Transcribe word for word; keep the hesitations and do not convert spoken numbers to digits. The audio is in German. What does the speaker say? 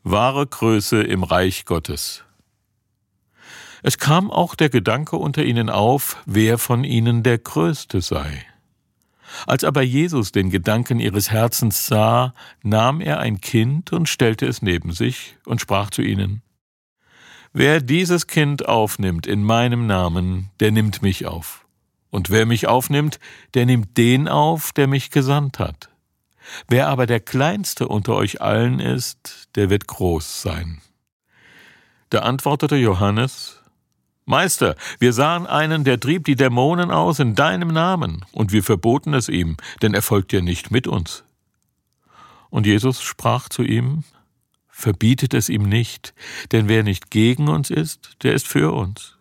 Wahre Größe im Reich Gottes. Es kam auch der Gedanke unter ihnen auf, wer von ihnen der Größte sei. Als aber Jesus den Gedanken ihres Herzens sah, nahm er ein Kind und stellte es neben sich und sprach zu ihnen: Wer dieses Kind aufnimmt in meinem Namen, der nimmt mich auf. Und wer mich aufnimmt, der nimmt den auf, der mich gesandt hat. Wer aber der Kleinste unter euch allen ist, der wird groß sein. Da antwortete Johannes: Meister, wir sahen einen, der trieb die Dämonen aus in deinem Namen, und wir verboten es ihm, denn er folgt ja nicht mit uns. Und Jesus sprach zu ihm: Verbietet es ihm nicht, denn wer nicht gegen uns ist, der ist für uns.